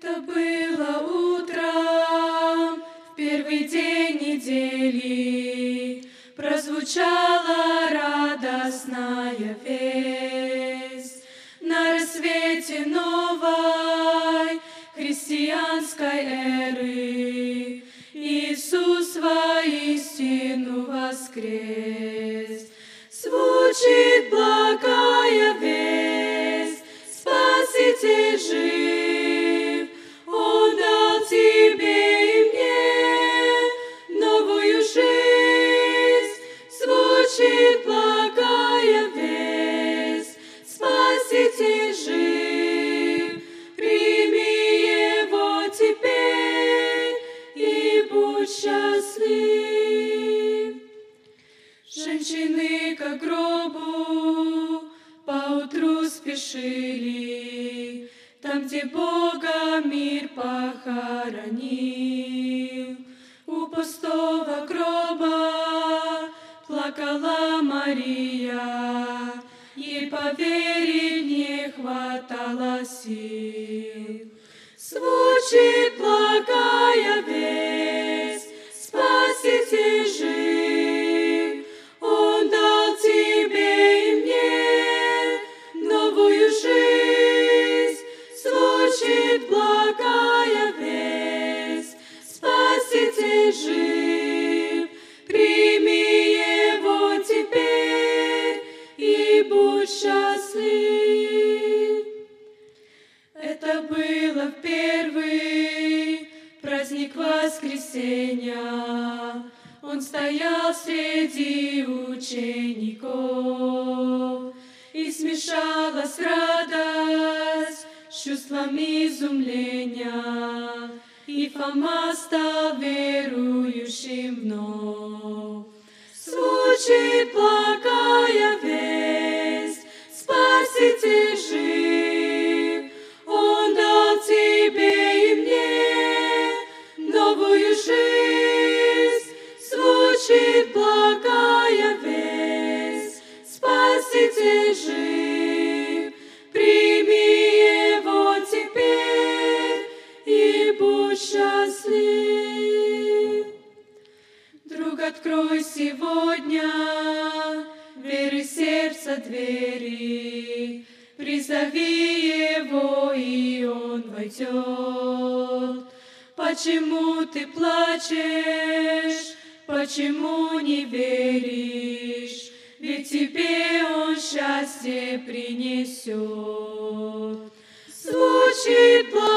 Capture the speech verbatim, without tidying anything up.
Это было утром, в первый день недели, прозвучала радостная весть. На рассвете новой христианской эры Иисус воистину воскрес. Звучит благая весть, Спаситель жив, Он дал тебе и мне новую жизнь. Звучит благая весть, Спаситель жив, прими Его теперь и будь счастлив. Женщины к гробу поутру спешили, там, где Бога мир похоронил. У пустого гроба плакала Мария, ей поверить не хватало сил. Звучит благая весть, Спаситель жив, Он дал тебе и мне новую жизнь. Звучит благая весть, Спаситель жив, прими Его теперь и будь счастлив. Это было в первый праздник воскресения. Он стоял среди учеников, и смешалась радость с чувствами изумления, и Фома стал верующим вновь. Звучит благая весть, Спаситель жив, Он дал тебе и мне новую жизнь. Звучит благая весть, Спаситель жив, прими Его теперь и будь счастлив. Друг, открой сегодня веры сердца двери, призови Его, и Он войдет. Почему ты плачешь? Почему не веришь? Ведь тебе Он счастье принесет. Звучит благая